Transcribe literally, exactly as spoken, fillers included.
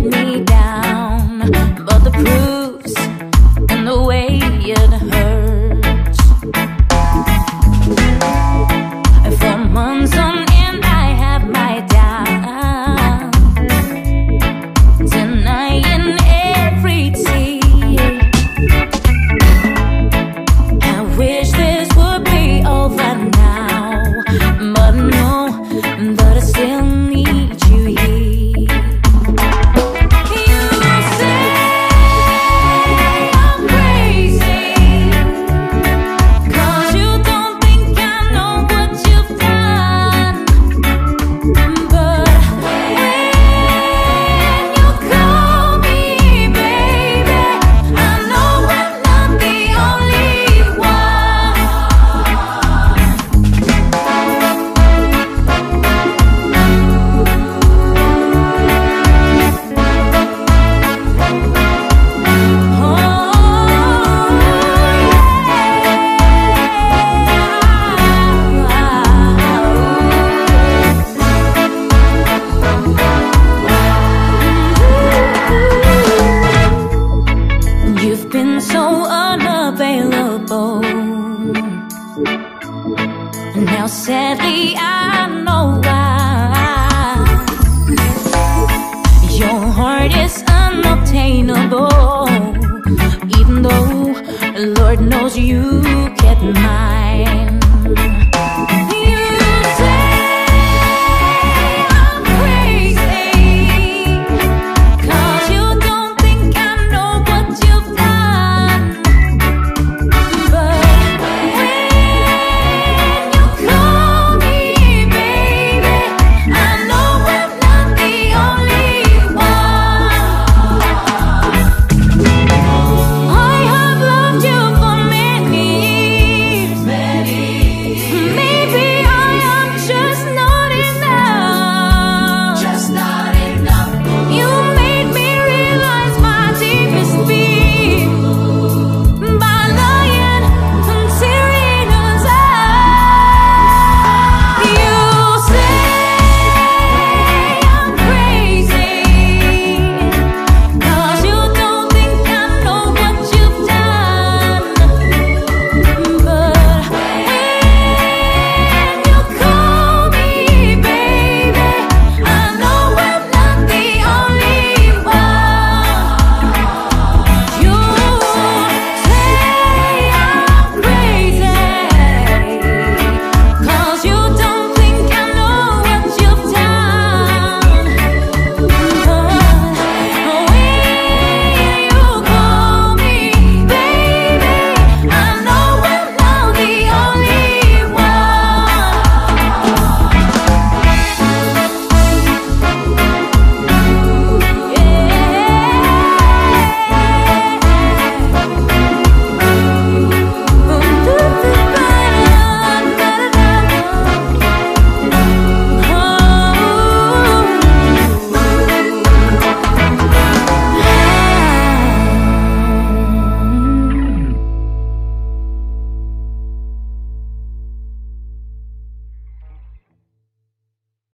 me down, but the proof's in the way it hurts. For months on end I have my doubts, denying every tear. I wish this would be over now, but no, but I still need you here. You say I'm crazy, 'cause you don't think I know what you've done. But when you call me baby, I know I'm not the only one. You've been so unavailable. Now sadly I know why. Your heart is unobtainable, even though Lord knows you